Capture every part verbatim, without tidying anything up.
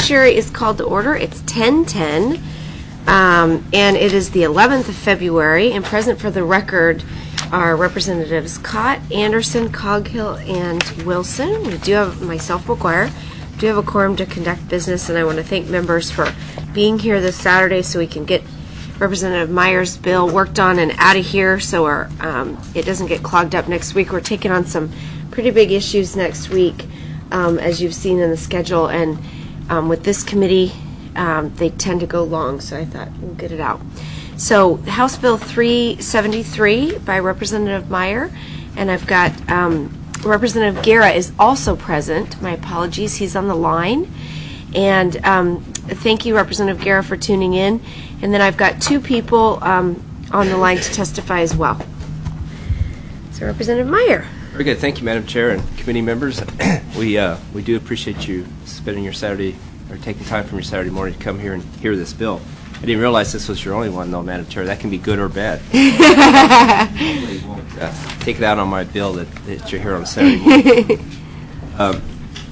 Judiciary is called to order. It's ten ten, um, and it is the eleventh of February, and present for the record are Representatives Cott, Anderson, Coghill, and Wilson. We do have myself, McGuire. We do have a quorum to conduct business, and I want to thank members for being here this Saturday so we can get Representative Meyer's bill worked on and out of here so our, um, it doesn't get clogged up next week. We're taking on some pretty big issues next week, um, as you've seen in the schedule, and um, with this committee, um, they tend to go long, so I thought we'll get it out. So House Bill three seventy-three by Representative Meyer, and I've got um, Representative Guerra is also present. My apologies, he's on the line. And um, thank you, Representative Guerra, for tuning in. And then I've got two people um, on the line to testify as well. So Representative Meyer. Very good. Thank you, Madam Chair and committee members. we uh, we do appreciate you spending your Saturday, or taking time from your Saturday morning to come here and hear this bill. I didn't realize this was your only one, though, Madam Chair. That can be good or bad. I won't uh, take it out on my bill that, that you're here on Saturday morning. um,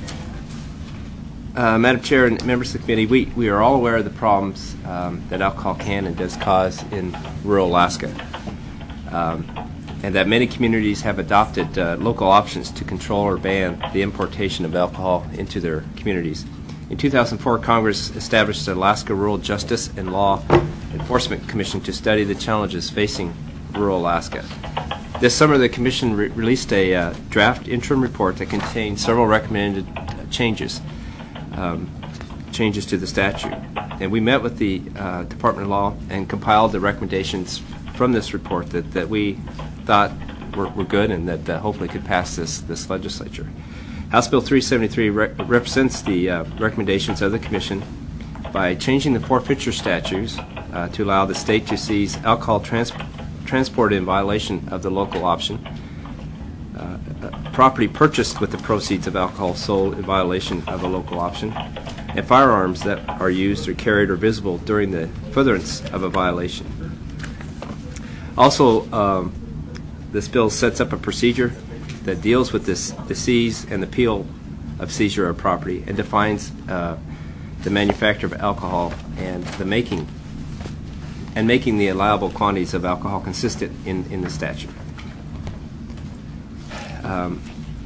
uh, Madam Chair and members of the committee, we, we are all aware of the problems um, that alcohol can and does cause in rural Alaska, um, and that many communities have adopted uh, local options to control or ban the importation of alcohol into their communities. In two thousand four, Congress established the Alaska Rural Justice and Law Enforcement Commission to study the challenges facing rural Alaska. This summer, the Commission re released a uh, draft interim report that contained several recommended uh, changes, um, changes to the statute. And we met with the uh, Department of Law and compiled the recommendations from this report that, that we thought were, were good and that uh, hopefully could pass this, this legislature. House Bill three seventy-three re represents the uh, recommendations of the Commission by changing the forfeiture statutes uh, to allow the state to seize alcohol trans transported in violation of the local option, uh, uh, property purchased with the proceeds of alcohol sold in violation of a local option, and firearms that are used or carried or visible during the furtherance of a violation. Also, um, this bill sets up a procedure that deals with this, the seize and the appeal of seizure of property, and defines uh, the manufacture of alcohol and the making and making the allowable quantities of alcohol consistent in, in the statute. Um,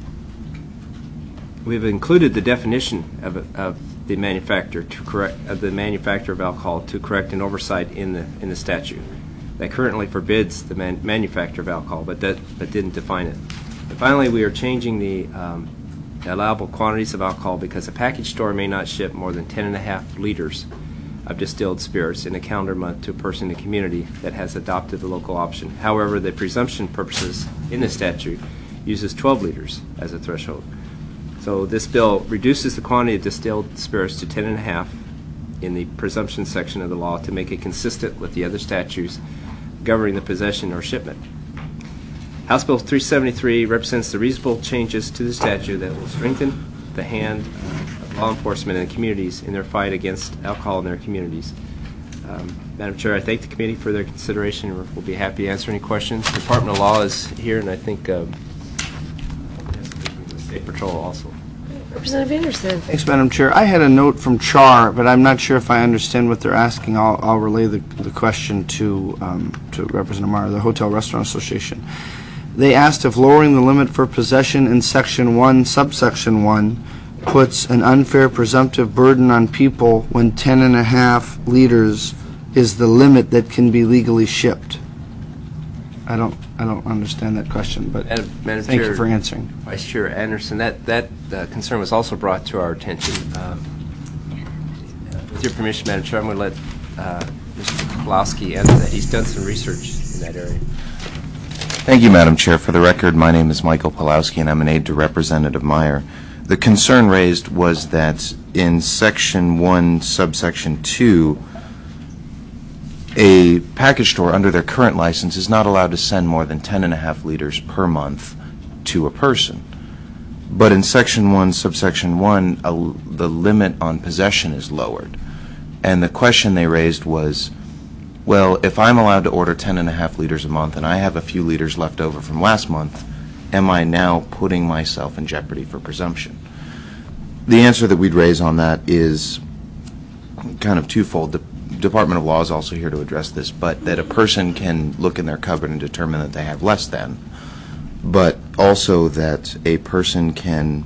we've included the definition of, of the manufacturer to correct of the manufacture of alcohol to correct an oversight in the in the statute that currently forbids the man, manufacture of alcohol, but that but didn't define it. And finally, we are changing the um, allowable quantities of alcohol because a package store may not ship more than ten and a half liters of distilled spirits in a calendar month to a person in the community that has adopted the local option. However, the presumption purposes in the statute uses twelve liters as a threshold. So this bill reduces the quantity of distilled spirits to ten and a half in the presumption section of the law to make it consistent with the other statutes governing the possession or shipment. House Bill three seventy-three represents the reasonable changes to the statute that will strengthen the hand of law enforcement and communities in their fight against alcohol in their communities. Um, Madam Chair, I thank the committee for their consideration. We'll be happy to answer any questions. The Department of Law is here, and I think um, State Patrol also. Representative Anderson. Thanks, Madam Chair. I had a note from C H A R, but I'm not sure if I understand what they're asking. I'll, I'll relay the, the question to, um, to Representative Meyer, the Hotel Restaurant Association. They asked if lowering the limit for possession in Section one, subsection one, puts an unfair presumptive burden on people when ten and a half liters is the limit that can be legally shipped. I don't, I don't understand that question, but Madam, Madam thank Chair, you for answering. Vice Chair Anderson, that that uh, concern was also brought to our attention. Um, with your permission, Madam Chair, I'm going to let uh, Mister Pawlowski answer that. He's done some research in that area. Thank you, Madam Chair. For the record, my name is Michael Pawlowski, and I'm an aide to Representative Meyer. The concern raised was that in Section one, subsection two, a package store under their current license is not allowed to send more than ten and a half liters per month to a person. But in Section one, subsection one, a, the limit on possession is lowered. And the question they raised was, well, if I'm allowed to order ten and a half liters a month and I have a few liters left over from last month, am I now putting myself in jeopardy for presumption? The answer that we'd raise on that is kind of twofold. The Department of Law is also here to address this, but that a person can look in their cupboard and determine that they have less than, but also that a person can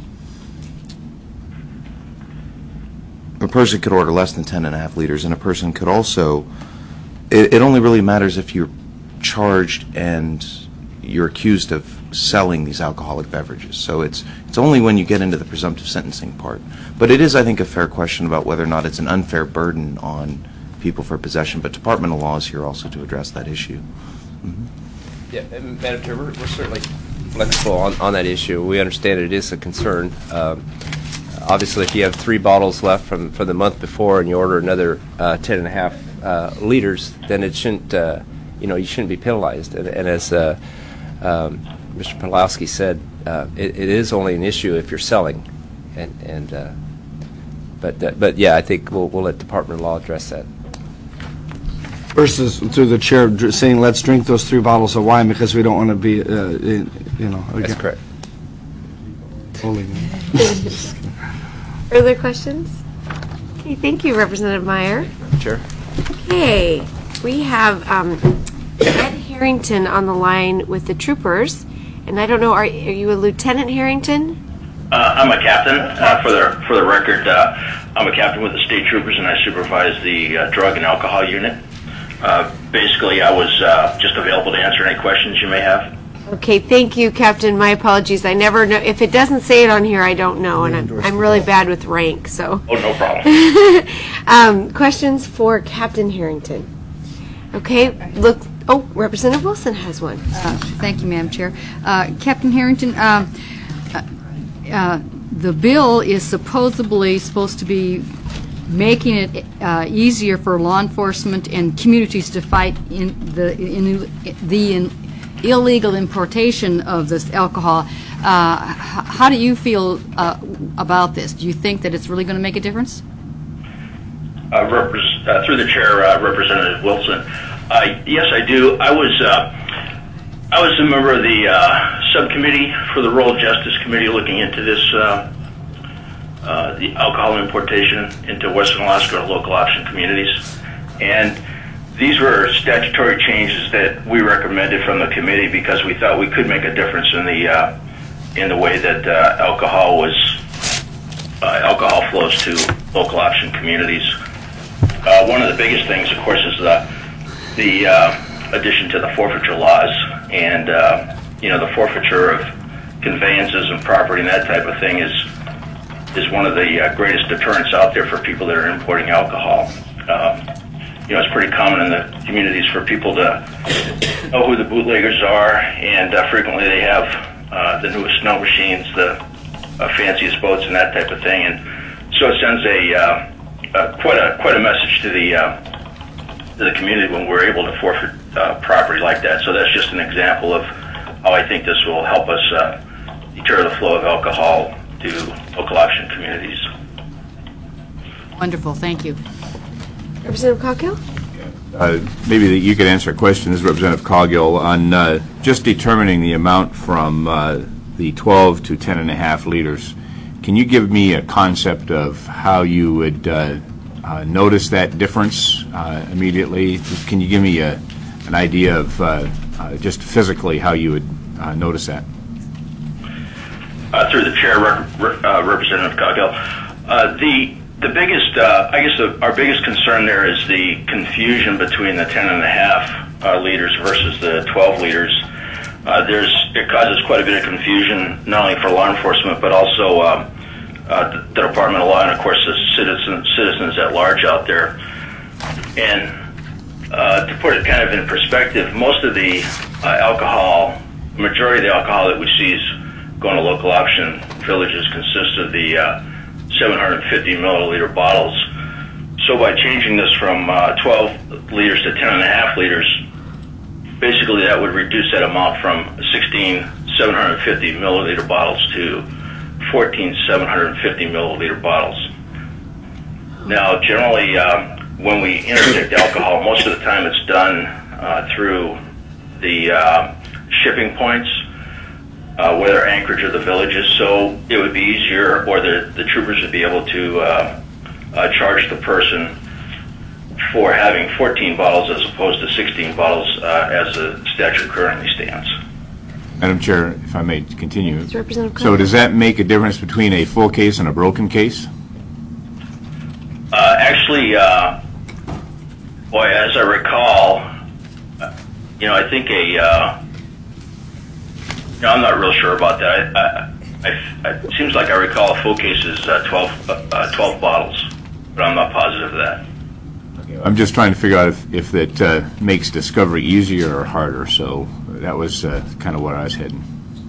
a person could order less than ten and a half liters, and a person could also, it, it only really matters if you're charged and you're accused of selling these alcoholic beverages. So it's it's only when you get into the presumptive sentencing part. But it is, I think, a fair question about whether or not it's an unfair burden on people for possession. But Department of Law is here also to address that issue. Mm-hmm. Yeah, and Madam Chair, we're, we're certainly flexible on, on that issue. We understand it is a concern. Um, obviously, if you have three bottles left from, from the month before and you order another uh, ten and a half uh, liters, then it shouldn't, uh, you know, you shouldn't be penalized. And, and as uh, um, Mister Pawlowski said, uh, it, it is only an issue if you're selling. And, and uh, but uh, but yeah, I think we'll we'll let Department of Law address that. Versus through the chair dr- saying, let's drink those three bottles of wine because we don't want to be, uh, in, you know. Again. That's correct. Holy Further questions? Okay, thank you, Representative Meyer. Chair. Okay, we have um, Ed Harrington on the line with the troopers, and I don't know, are, are you a Lieutenant Harrington? Uh, I'm a captain. Uh, for the for the record, uh, I'm a captain with the state troopers, and I supervise the uh, drug and alcohol unit. Uh, basically, I was uh, just available to answer any questions you may have. Okay, thank you, Captain. My apologies. I never know. If it doesn't say it on here, I don't know, and I'm, I'm really bad with rank, so. Oh, no problem. um, questions for Captain Harrington? Okay, look. Oh, Representative Wilson has one. Uh, thank you, Madam Chair. Uh, Captain Harrington, uh, uh, the bill is supposedly supposed to be making it uh, easier for law enforcement and communities to fight in the in the in illegal importation of this alcohol. Uh, h- how do you feel uh, about this? Do you think that it's really going to make a difference? Uh, repres- uh, through the chair, uh, Representative Wilson. Uh, yes, I do. I was uh, I was a member of the uh, subcommittee for the Rural Justice Committee looking into this. Uh, Uh, the alcohol importation into Western Alaska local option communities. And these were statutory changes that we recommended from the committee because we thought we could make a difference in the uh, in the way that uh, alcohol was uh, alcohol flows to local option communities. Uh, one of the biggest things, of course, is the the uh, addition to the forfeiture laws, and uh, you know the forfeiture of conveyances and property and that type of thing is is one of the uh, greatest deterrents out there for people that are importing alcohol. Um, you know, it's pretty common in the communities for people to know who the bootleggers are, and uh, frequently they have uh, the newest snow machines, the uh, fanciest boats, and that type of thing. And so it sends a uh, uh, quite a quite a message to the uh, to the community when we're able to forfeit uh, property like that. So that's just an example of how I think this will help us uh, deter the flow of alcohol to local option communities. Wonderful, thank you. Representative Coghill? Uh, maybe that you could answer a question, this is Representative Coghill, on uh, just determining the amount from uh, the twelve to ten and a half liters. Can you give me a concept of how you would uh, uh, notice that difference uh, immediately? Can you give me a, an idea of uh, uh, just physically how you would uh, notice that? Uh, through the chair, Rep- uh, Representative Coghill, uh, the the biggest, uh, I guess, the, our biggest concern there is the confusion between the ten and a half uh, liters versus the twelve liters. Uh, there's it causes quite a bit of confusion, not only for law enforcement but also uh, uh, the Department of Law and, of course, the citizens citizens at large out there. And uh, to put it kind of in perspective, most of the uh, alcohol, majority of the alcohol that we see is going to local option villages consists of the uh, seven hundred fifty milliliter bottles. So by changing this from uh, twelve liters to ten and a half liters, basically that would reduce that amount from sixteen seven hundred fifty milliliter bottles to fourteen seven hundred fifty milliliter bottles. Now, generally, uh, when we interdict alcohol, most of the time it's done uh, through the uh, shipping points, Uh, where they're anchorage of the villages, so it would be easier, or the, the troopers would be able to uh, uh, charge the person for having fourteen bottles as opposed to sixteen bottles uh, as the statute currently stands. Madam Chair, if I may continue. Yes, Representative So Cole. does that make a difference between a full case and a broken case? Uh, actually, uh, boy, as I recall, uh, you know, I think a, uh, you know, I'm not real sure about that. I, I, I, it seems like I recall a full case is uh, twelve, uh, twelve bottles, but I'm not positive of that. Okay, I'm just trying to figure out if, if that uh, makes discovery easier or harder, so that was uh, kind of where I was heading.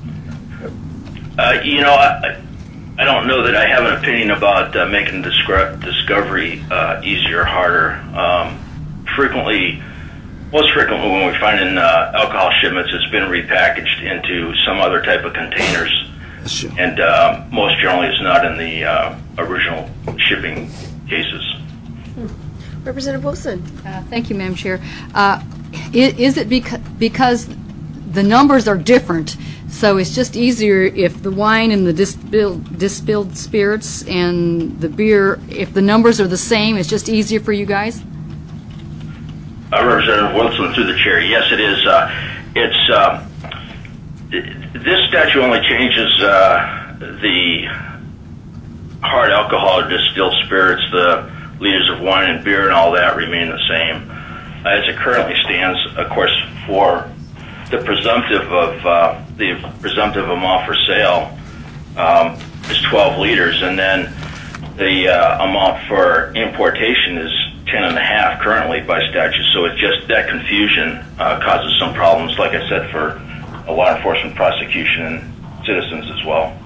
Uh, you know, I, I don't know that I have an opinion about uh, making discre- discovery uh, easier or harder. Um, frequently, most frequently when we find in uh, alcohol shipments, it's been repackaged into some other type of containers. And uh, most generally it's not in the uh, original shipping cases. Representative Wilson. Uh, Thank you, Madam Chair. Uh, i- Is it beca- because the numbers are different, so it's just easier if the wine and the distilled, distilled spirits and the beer, if the numbers are the same, it's just easier for you guys? Uh, Representative Wilson, through the chair, yes, it is. Uh, it's uh, this statute only changes uh, the hard alcohol or distilled spirits. The liters of wine and beer and all that remain the same. Uh, as it currently stands, of course, for the presumptive of uh, the presumptive amount for sale um, is twelve liters, and then the uh, amount for importation is ten and a half currently by statute. So it's just that confusion uh, causes some problems, like I said, for a law enforcement, prosecution, and citizens as well.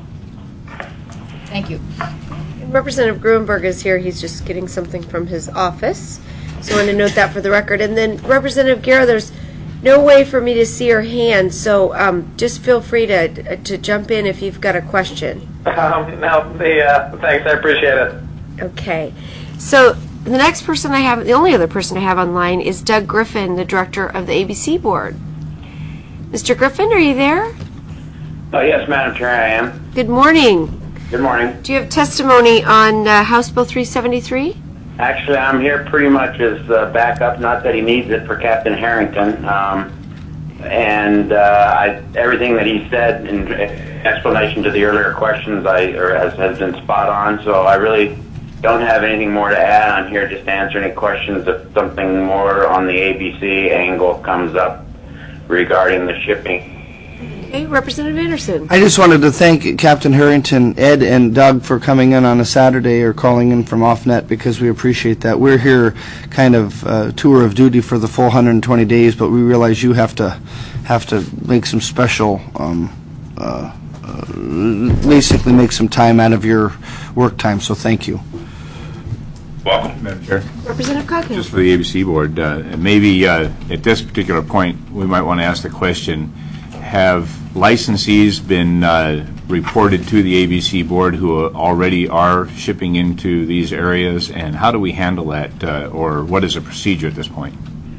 Thank you. Representative Gruenberg is here. He's just getting something from his office. So I want to note that for the record. And then Representative Guerra, there's no way for me to see her hand, so um, just feel free to to jump in if you've got a question. Um, no, the, uh, thanks, I appreciate it. Okay. So the next person I have, the only other person I have online is Doug Griffin, the director of the A B C board. Mister Griffin, are you there? Oh, yes, Madam Chair, I am. Good morning. Good morning. Do you have testimony on uh, House Bill three seventy-three? Actually, I'm here pretty much as uh, backup, not that he needs it, for Captain Harrington. Um, and uh, I, everything that he said in explanation to the earlier questions I, or has, has been spot on, so I really don't have anything more to add. I'm here just to answer any questions if something more on the A B C angle comes up regarding the shipping. Okay, Representative Anderson. I just wanted to thank Captain Harrington, Ed, and Doug for coming in on a Saturday or calling in from off-net, because we appreciate that. We're here kind of uh, tour of duty for the full one hundred twenty days, but we realize you have to have to make some special, um, uh, uh, basically make some time out of your work time, so thank you. Welcome. Madam Chair. Representative Coghill. Just for the A B C board, uh, maybe uh, at this particular point, we might want to ask the question, have licensees been uh, reported to the A B C board who already are shipping into these areas, and how do we handle that, uh, or what is the procedure at this point?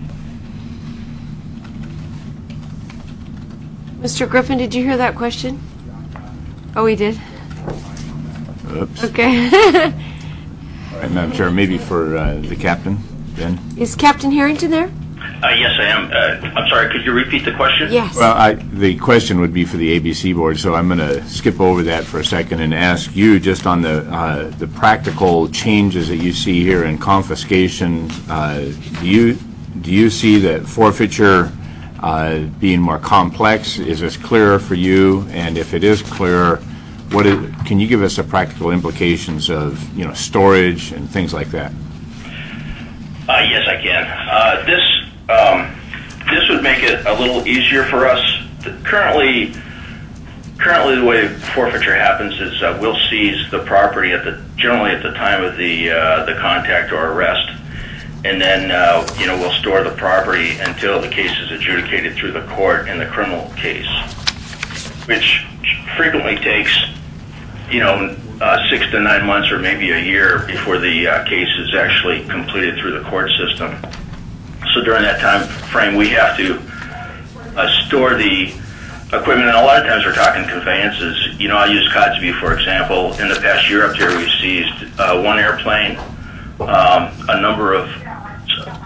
Mister Griffin, did you hear that question? Oh, he did? Oops. Okay. All right, Madam Chair, maybe for uh, the captain, then. Is Captain Harrington there? Uh, yes, I am. Uh, I'm sorry, could you repeat the question? Yes. Well, I, the question would be for the A B C board, so I'm going to skip over that for a second and ask you just on the uh, the practical changes that you see here in confiscation. Uh, do you do you see that forfeiture uh, being more complex? Is this clearer for you? And if it is clearer, what is, can you give us the practical implications of you know storage and things like that? Uh, yes, I can. Uh, this um, this would make it a little easier for us. The, currently, currently the way forfeiture happens is uh, we'll seize the property at the generally at the time of the uh, the contact or arrest, and then uh, you know we'll store the property until the case is adjudicated through the court in the criminal case, which frequently takes you know. Uh, six to nine months or maybe a year before the uh, case is actually completed through the court system. So during that time frame, we have to uh, store the equipment, and a lot of times we're talking conveyances. You know, I'll use Codsby, for example. In the past year up here, we've seized uh, one airplane, um, a number of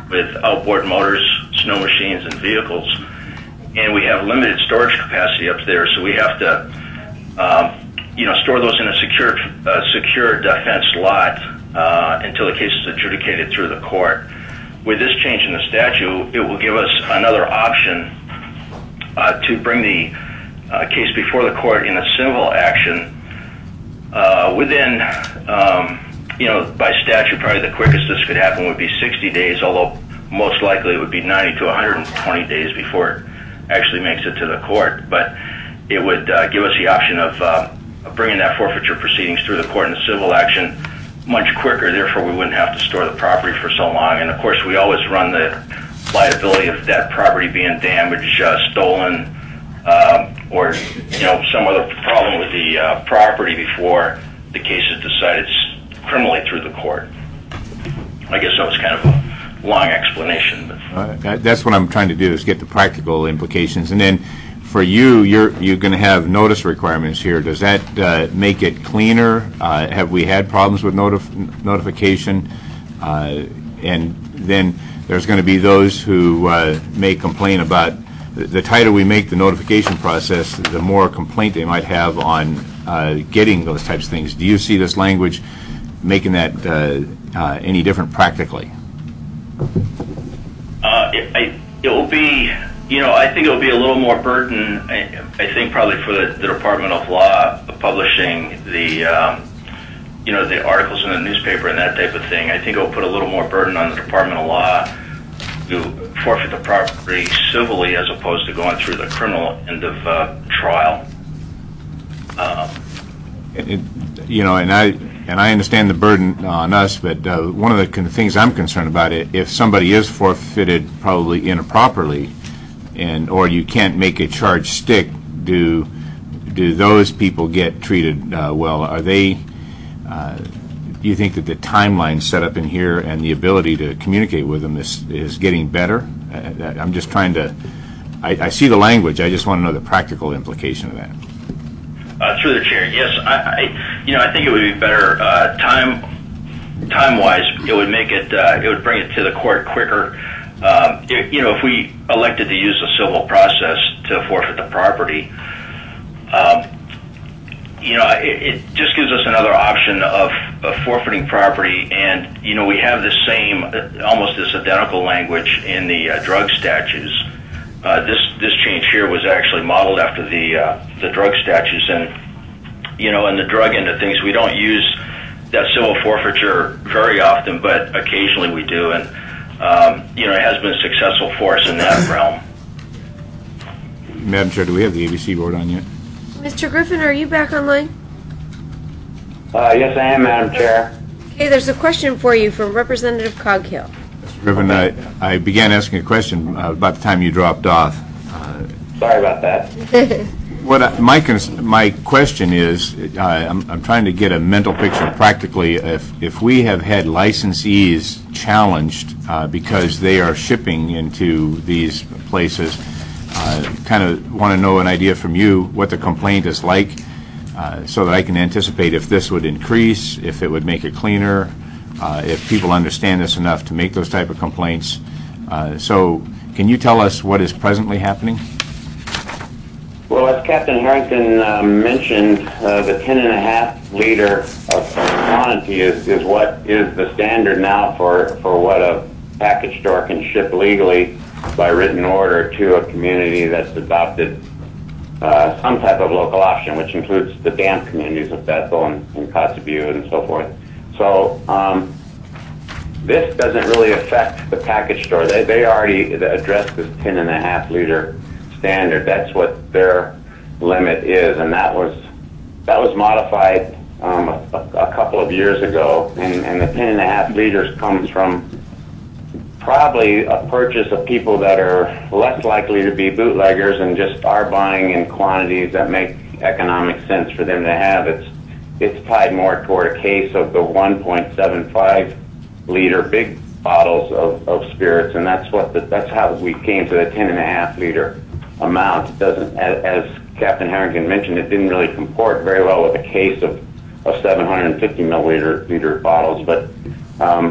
with outboard motors, snow machines, and vehicles. And we have limited storage capacity up there, so we have to, um, you know, store those in a secured, uh, secured uh, fenced lot uh, until the case is adjudicated through the court. With this change in the statute, it will give us another option uh, to bring the uh, case before the court in a civil action uh, within, um, you know, by statute, probably the quickest this could happen would be sixty days, although most likely it would be ninety to one hundred twenty days before it actually makes it to the court. But it would uh, give us the option of uh, bringing that forfeiture proceedings through the court in a civil action much quicker. Therefore, we wouldn't have to store the property for so long. And of course, we always run the liability of that property being damaged, uh, stolen, uh, or you know some other problem with the uh, property before the case is decided criminally through the court. I guess that was kind of a long explanation. But. Uh, that, that's what I'm trying to do, is get the practical implications. And then for you, you're you're going to have notice requirements here. Does that uh, make it cleaner? Uh, have we had problems with notif- notification? Uh, and then there's going to be those who uh, may complain about the tighter we make the notification process, the more complaint they might have on uh, getting those types of things. Do you see this language making that uh, uh, any different practically? Uh, it, I, it will be, you know, I think it will be a little more burden, I, I think probably for the, the Department of Law publishing the, um, you know, the articles in the newspaper and that type of thing. I think it will put a little more burden on the Department of Law to forfeit the property civilly as opposed to going through the criminal end of uh, trial. Um, it, it, you know, and I and I understand the burden on us, but uh, one of the con- things I'm concerned about, it if somebody is forfeited probably improperly, and or you can't make a charge stick, do do those people get treated uh, well? Are they? Uh, do you think that the timeline set up in here and the ability to communicate with them is is getting better? Uh, I'm just trying to. I, I see the language. I just want to know the practical implication of that. Uh, through the chair, yes. I, I, you know, I think it would be better uh, time, time-wise. It would make it. Uh, it would bring it to the court quicker. Um, it, you know, if we elected to use the civil process to forfeit the property, um, you know, it, it just gives us another option of, of forfeiting property. And you know, we have the same, almost this identical language in the uh, drug statutes. Uh, this this change here was actually modeled after the uh, the drug statutes, and you know, in the drug end of things, we don't use that civil forfeiture very often, but occasionally we do, and um, you know, it has been successful for us in that realm. Madam Chair, do we have the A B C board on yet? Mister Griffin, are you back online? Uh, yes, I am, Madam Chair. Okay, there's a question for you from Representative Coghill. Ribbon, I, I began asking a question uh, about the time you dropped off. Uh, Sorry about that. what I, my cons- my question is, uh, I'm, I'm trying to get a mental picture practically. If if we have had licensees challenged uh, because they are shipping into these places, uh, kind of want to know an idea from you what the complaint is like, uh, so that I can anticipate if this would increase, if it would make it cleaner. Uh, if people understand this enough to make those type of complaints. Uh, so can you tell us what is presently happening? Well, as Captain Harrington uh, mentioned, uh, the ten and a half liter of quantity is, is what is the standard now for, for what a package store can ship legally by written order to a community that's adopted uh, some type of local option, which includes the dam communities of Bethel and, and Kotzebue and so forth. So um, this doesn't really affect the package store. They, they already addressed this ten and a half liter standard. That's what their limit is, and that was that was modified um, a, a couple of years ago. And, and the ten and a half liters comes from probably a purchase of people that are less likely to be bootleggers and just are buying in quantities that make economic sense for them to have. It's It's tied more toward a case of the one point seven five liter big bottles of, of spirits, and that's what the, that's how we came to the ten and a half liter amount. It doesn't, as, as Captain Harrington mentioned, it didn't really comport very well with a case of, of seven hundred fifty milliliter liter bottles. But um,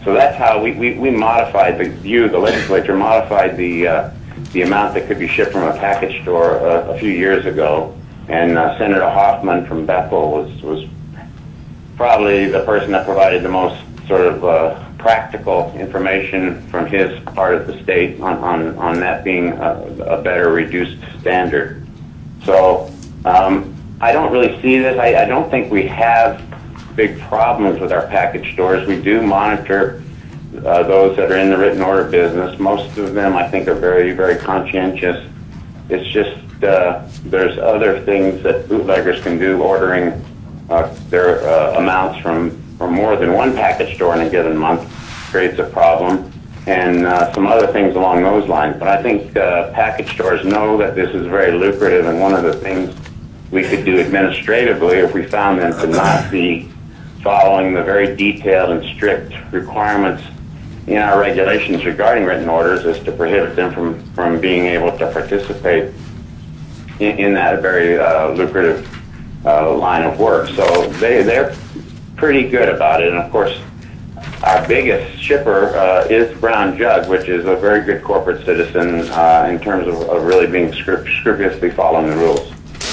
So that's how we, we, we modified the you, the legislature modified the uh, the amount that could be shipped from a package store uh, a few years ago. And uh, Senator Hoffman from Bethel was was probably the person that provided the most sort of uh, practical information from his part of the state on, on, on that being a, a better reduced standard. So um, I don't really see this. I, I don't think we have big problems with our package stores. We do monitor uh, those that are in the written order business. Most of them, I think, are very, very conscientious. It's just uh, there's other things that bootleggers can do, ordering uh, their uh, amounts from, from more than one package store in a given month creates a problem, and uh, some other things along those lines. But I think uh, package stores know that this is very lucrative, and one of the things we could do administratively if we found them to not be following the very detailed and strict requirements in our regulations regarding written orders is to prohibit them from, from being able to participate in, in that very uh, lucrative uh, line of work. So they, they're pretty good about it. And of course, our biggest shipper uh, is Brown Jug, which is a very good corporate citizen uh, in terms of, of really being scrup- scrupulously following the rules.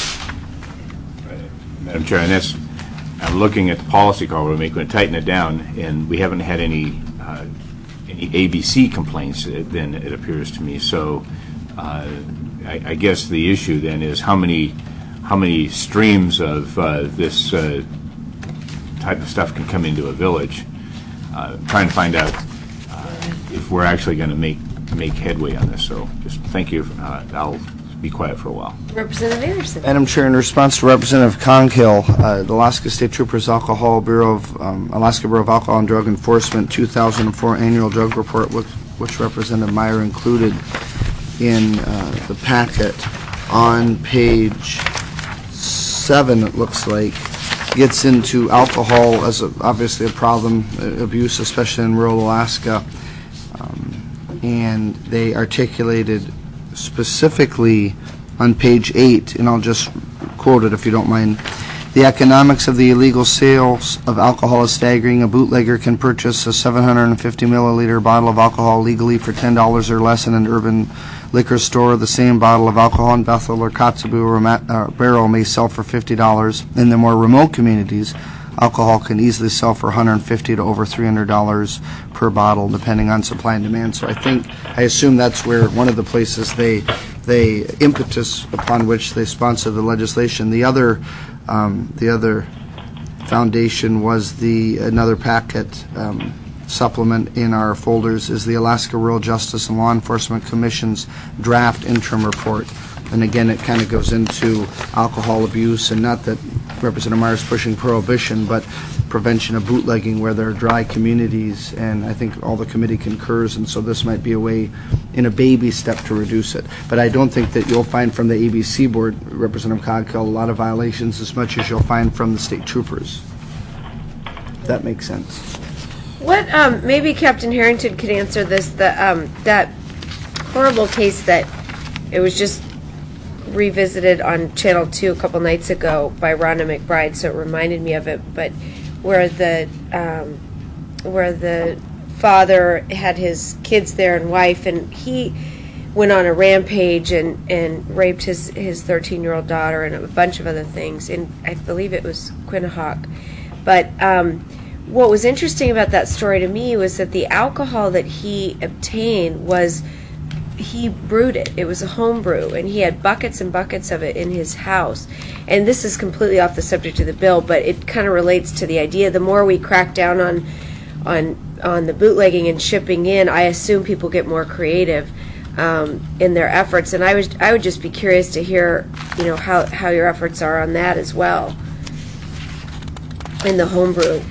Madam Chair, and that's, I'm looking at the policy call we're making, to tighten it down, and we haven't had any uh, any A B C complaints, then it appears to me. So uh, I, I guess the issue then is how many how many streams of uh, this uh, type of stuff can come into a village. Uh, trying to find out uh, if we're actually going to make make headway on this. So just thank you. Uh, I'll be quiet for a while. Representative Anderson. Madam Chair, in response to Representative Conghill, uh, the Alaska State Troopers Alcohol Bureau of um, Alaska Bureau of Alcohol and Drug Enforcement two thousand four annual drug report, which, which Representative Meyer included in uh, the packet on page seven, it looks like, gets into alcohol as a, obviously a problem, uh, abuse, especially in rural Alaska, um, and they articulated specifically on page eight, and I'll just quote it if you don't mind. The economics of the illegal sales of alcohol is staggering. A bootlegger can purchase a seven hundred fifty milliliter bottle of alcohol legally for ten dollars or less in an urban liquor store. The same bottle of alcohol in Bethel or Kotzebue or Ma- uh, Barrow may sell for fifty dollars. In the more remote communities, alcohol can easily sell for one hundred fifty to over three hundred dollars per bottle, depending on supply and demand. So I think, I assume that's where one of the places they, they impetus upon which they sponsor the legislation. The other, um, the other foundation was the another packet um, supplement in our folders is the Alaska Rural Justice and Law Enforcement Commission's draft interim report. And again, it kind of goes into alcohol abuse, and not that Representative Meyer is pushing prohibition, but prevention of bootlegging where there are dry communities, and I think all the committee concurs, and so this might be a way in a baby step to reduce it. But I don't think that you'll find from the A B C board, Representative Coghill, a lot of violations as much as you'll find from the state troopers. If that makes sense. What, um, maybe Captain Harrington could answer this, the, um, that horrible case that it was just revisited on Channel two a couple nights ago by Rhonda McBride, so it reminded me of it, but where the, um, where the father had his kids there and wife, and he went on a rampage and, and raped his, his thirteen-year-old daughter and a bunch of other things, and I believe it was Quinnahock. But, um, what was interesting about that story to me was that the alcohol that he obtained was, he brewed it. It was a home brew, and he had buckets and buckets of it in his house. And this is completely off the subject of the bill, but it kind of relates to the idea. The more we crack down on, on, on the bootlegging and shipping in, I assume people get more creative um, in their efforts. And I was, I would just be curious to hear, you know, how how your efforts are on that as well in the home brew.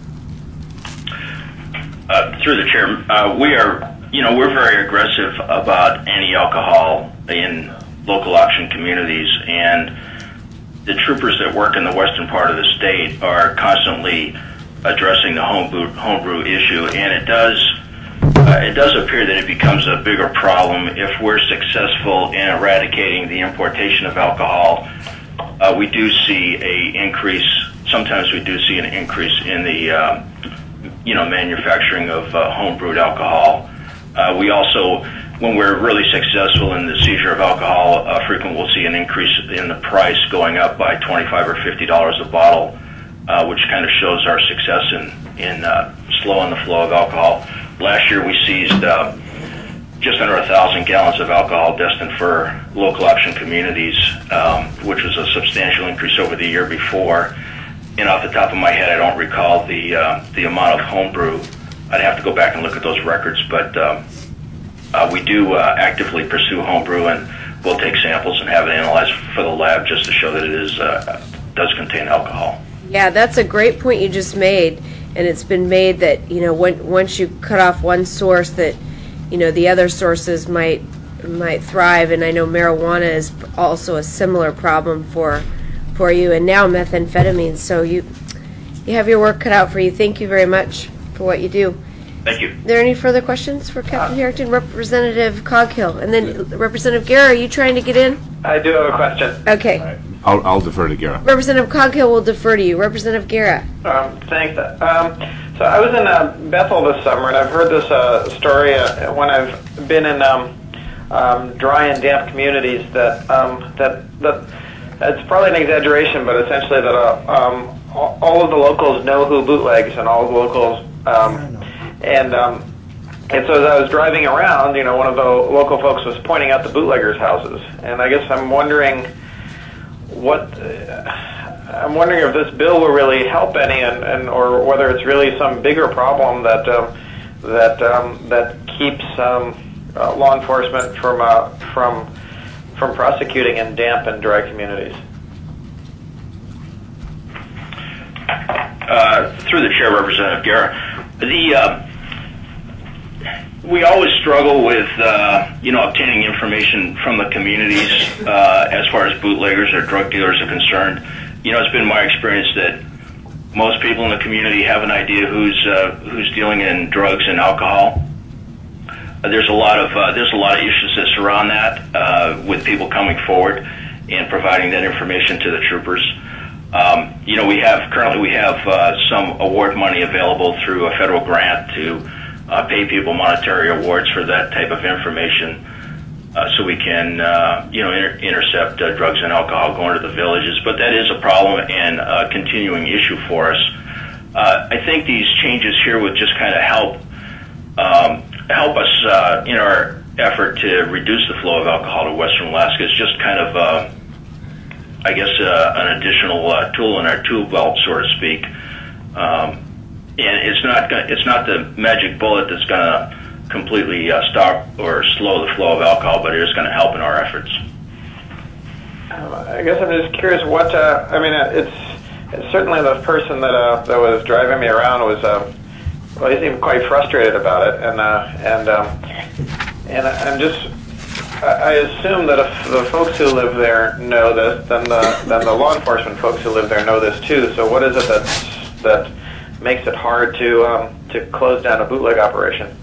Uh, through the chair, uh, we are, you know, we're very aggressive about anti-alcohol in local auction communities, and the troopers that work in the western part of the state are constantly addressing the homebrew, homebrew issue, and it does, uh, it does appear that it becomes a bigger problem if we're successful in eradicating the importation of alcohol. Uh, we do see a increase. Sometimes we do see an increase in the uh, you know, manufacturing of uh, home-brewed alcohol. Uh, we also, when we're really successful in the seizure of alcohol, uh, frequently we'll see an increase in the price going up by twenty-five or fifty dollars a bottle, uh, which kind of shows our success in, in uh, slowing the flow of alcohol. Last year we seized uh, just under a thousand gallons of alcohol destined for local option communities, um, which was a substantial increase over the year before. And off the top of my head, I don't recall the uh, the amount of homebrew. I'd have to go back and look at those records, but um, uh, we do uh, actively pursue homebrew, and we'll take samples and have it analyzed for the lab just to show that it is uh, does contain alcohol. Yeah, that's a great point you just made, and it's been made that, you know, when, once you cut off one source, that, you know, the other sources might might thrive, and I know marijuana is also a similar problem for for you, and now methamphetamine. So you you have your work cut out for you. Thank you very much for what you do. Thank you. Are there any further questions for Captain Harrington? Representative Coghill, and then Representative Guerra, are you trying to get in? I do have a question. Okay. I'll, I'll defer to Guerra. Representative Coghill will defer to you. Representative Guerra. Um, thanks. Um, so I was in uh, Bethel this summer, and I've heard this uh, story uh, when I've been in um, um, dry and damp communities that um, that that it's probably an exaggeration, but essentially that uh, um, all, all of the locals know who bootlegs, and all of the locals um, and um, and so as I was driving around, you know, one of the local folks was pointing out the bootleggers' houses, and I guess I'm wondering what. Uh, I'm wondering if this bill will really help any, and, and or whether it's really some bigger problem that um, that um, that keeps um, uh, law enforcement from uh, from from prosecuting in damp and dry communities. Uh, through the chair, Representative Guerra, the uh, we always struggle with uh, you know obtaining information from the communities uh, as far as bootleggers or drug dealers are concerned. You know, it's been my experience that most people in the community have an idea who's uh, who's dealing in drugs and alcohol. Uh, there's a lot of uh, there's a lot of issues that surround that uh, with people coming forward and providing that information to the troopers. Um, you know, we have currently we have uh, some award money available through a federal grant to uh, pay people monetary awards for that type of information. Uh, so we can, uh, you know, inter- intercept uh, drugs and alcohol going to the villages. But that is a problem and a continuing issue for us. Uh, I think these changes here would just kind of help um, help us uh, in our effort to reduce the flow of alcohol to Western Alaska. It's just kind of, uh, I guess, uh, an additional uh, tool in our tool belt, so to speak. Um, and it's not gonna, it's not the magic bullet that's going to completely uh, stop or slow the flow of alcohol, but it is going to help in our efforts. Um, I guess I'm just curious what, uh, I mean, uh, it's, it's certainly the person that uh, that was driving me around was, uh, well, he seemed quite frustrated about it, and uh, and um, and I'm just, I assume that if the folks who live there know this, then the then the law enforcement folks who live there know this too. So what is it that that makes it hard to um, to close down a bootleg operation?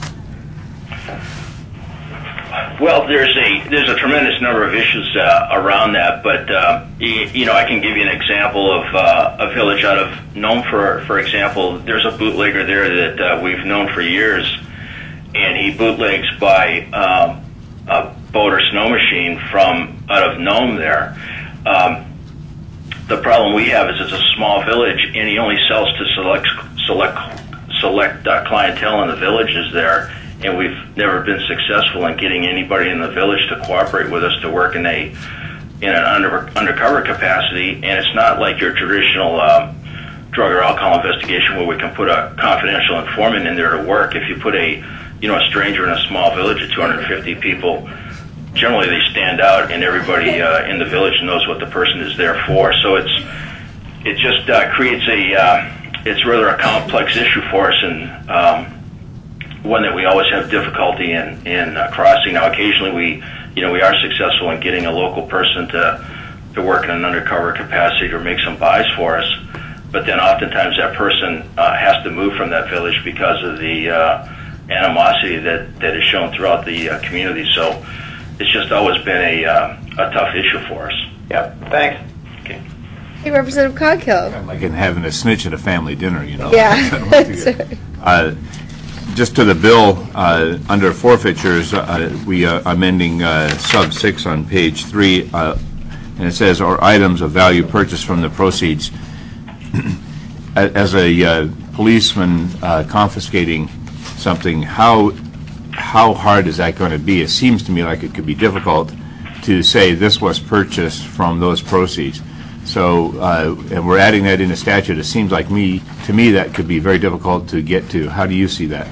Well, there's a there's a tremendous number of issues uh, around that, but uh, you, you know I can give you an example of uh, a village out of Nome, for for example. There's a bootlegger there that uh, we've known for years, and he bootlegs by um, a boat or snow machine from out of Nome there. Um, the problem we have is it's a small village, and he only sells to select select select uh, clientele in the villages there. And we've never been successful in getting anybody in the village to cooperate with us to work in a in an under, undercover capacity. And it's not like your traditional um, drug or alcohol investigation where we can put a confidential informant in there to work. If you put a you know a stranger in a small village of two hundred fifty people, generally they stand out, and everybody uh, in the village knows what the person is there for. So it's it just uh, creates a uh, it's rather a complex issue for us, and um, one that we always have difficulty in in uh, crossing. Now, occasionally we, you know, we are successful in getting a local person to to work in an undercover capacity or make some buys for us, but then oftentimes that person uh, has to move from that village because of the uh, animosity that that is shown throughout the uh, community. So it's just always been a uh, a tough issue for us. Yep. Thanks. Okay. Hey, Representative Coghill. Like in having a snitch at a family dinner, you know. Yeah. uh, just to the bill, uh, under forfeitures, uh, we are amending uh, sub six on page three, uh, and it says, or items of value purchased from the proceeds. As a uh, policeman uh, confiscating something, how how hard is that going to be? It seems to me like it could be difficult to say this was purchased from those proceeds. So, uh, and we're adding that in the statute. It seems like me to me that could be very difficult to get to. How do you see that?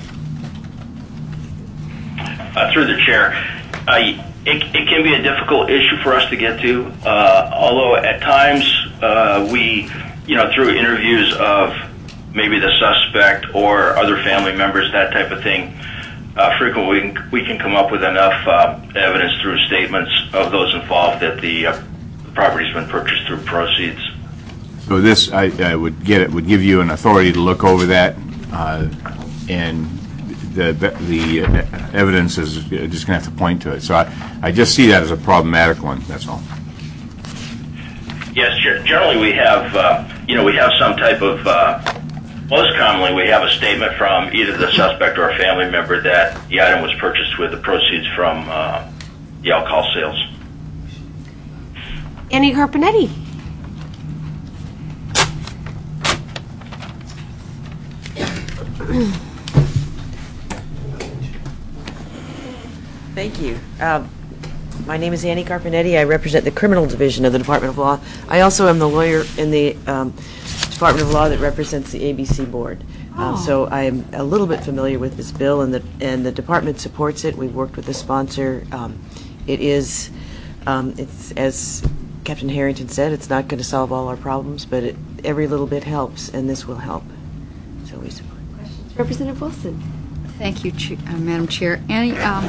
Uh, through the chair, uh, it, it can be a difficult issue for us to get to. Uh, although at times uh, we, you know, through interviews of maybe the suspect or other family members, that type of thing, uh, frequently we can, we can come up with enough uh, evidence through statements of those involved that the uh, property's been purchased through proceeds. So this, I, I would get it, would give you an authority to look over that, uh, and the the evidence is just going to have to point to it. So I, I just see that as a problematic one. That's all. Yes, generally we have, uh, you know, we have some type of, uh, most commonly we have a statement from either the suspect or a family member that the item was purchased with the proceeds from uh, the alcohol sales. Annie Carpenetti. Thank you. Uh, my name is Annie Carpenetti. I represent the Criminal Division of the Department of Law. I also am the lawyer in the um, Department of Law that represents the A B C Board. Oh. Um, so I am a little bit familiar with this bill, and the and the department supports it. We've worked with the sponsor. Um, it is, um, it's as Captain Harrington said, it's not going to solve all our problems, but it, every little bit helps, and this will help. So we support. Questions? Representative Wilson. Thank you, Ch- uh, Madam Chair. Annie, um,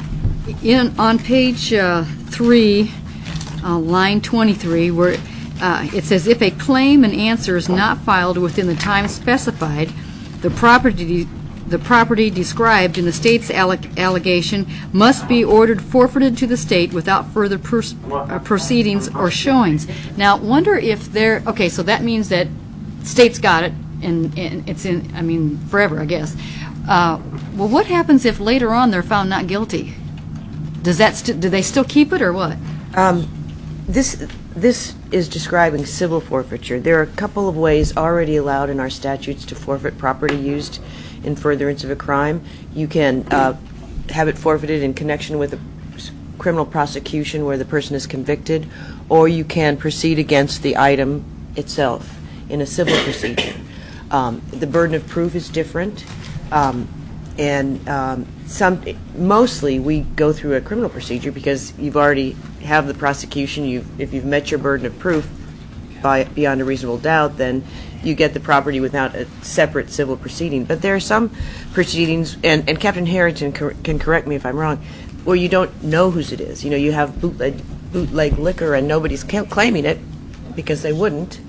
in on page uh, three, uh, line twenty-three, where uh, it says, if a claim and answer is not filed within the time specified, the property the property described in the state's alleg- allegation must be ordered forfeited to the state without further pers- uh, proceedings or showings. Now, wonder if they're okay. So that means that state's got it, and, and it's in. I mean, forever, I guess. Uh, well, what happens if later on they're found not guilty? Does that st- do they still keep it or what? Um, this this is describing civil forfeiture. There are a couple of ways already allowed in our statutes to forfeit property used in furtherance of a crime. You can uh, have it forfeited in connection with a criminal prosecution where the person is convicted, or you can proceed against the item itself in a civil procedure. Um, the burden of proof is different. Um, and um, some, mostly we go through a criminal procedure because you've already have the prosecution. You've, if you've met your burden of proof by beyond a reasonable doubt, then you get the property without a separate civil proceeding. But there are some proceedings, and, and Captain Harrington cor- can correct me if I'm wrong, where you don't know whose it is. You know, you have bootleg, bootleg liquor and nobody's ca- claiming it because they wouldn't,